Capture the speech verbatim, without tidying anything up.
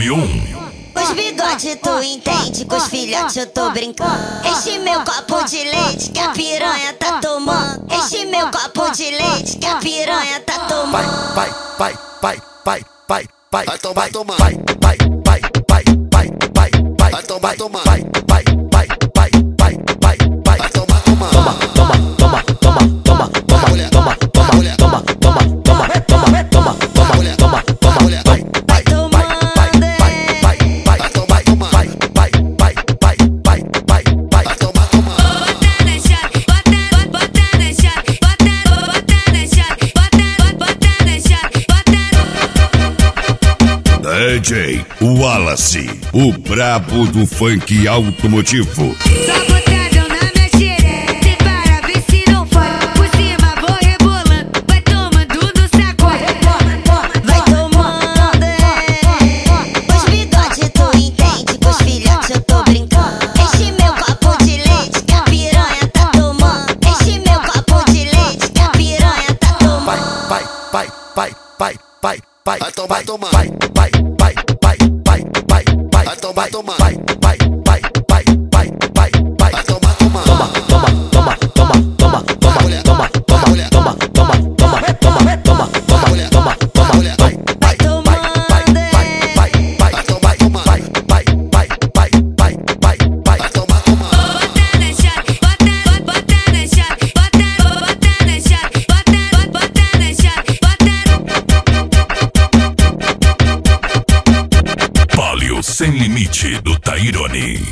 Volume um. Os bigode tu entende, com os filhotes eu tô brincando. Enche meu copo de leite que a piranha tá tomando. Enche meu copo de leite que a piranha tá tomando. Vai, vai, vai, vai, vai, vai, vai tomar, tomar. Vai, vai, vai, vai, vai, vai, vai, vai tomar, tomar. Vai, vai, vai, vai, vai, vai, vai, vai tomar, tomar. Toma, toma, toma, toma, toma, toma, mulher, toma, toma, mulher, toma, toma, toma, toma, toma, toma, mulher, toma, toma, mulher. vai, vai, vai, vai, vai, vai, vai, vai tomar, tomar. vai, vai, vai, vai, vai, vai, vai, vai tomar, tomar. Bota na chave, bota, bota na chave, bota, bota na chave, bota, bota na chave, bota. D J Wallace, o brabo do funk automotivo. Só botadão na minha xereca, cê para ver se não foi. Por cima vou rebolando, vai tomando no sacode. Vai tomando, é. Os bigode tu entende, com os filhotes eu tô brincando. Enche meu copo de leite que a piranha tá tomando. Enche meu copo de leite que a piranha tá tomando. vai, vai, vai, vai, vai, vai, vai, Vai tomar, tomar. vai, vai, vai, vai, vai, vai, vai, Vai tomar, tomar. vai, vai, vai, vai, vai, vai, vai, vai tomar, tomar. toma, toma, toma, toma, toma, toma, mulher, toma, toma, mulher. toma, toma, toma, toma, toma, toma, mulher, toma, toma, mulher. vai, vai, vai, vai, vai, vai, vai, vai tomar, tomar. vai, vai, vai, vai, vai, vai, vai, vai tomar, tomar. Bota na chave, bota, bota na chave, bota, bota na chave, bota, bota na chave, bota. Palio Sem Limite do Tairone.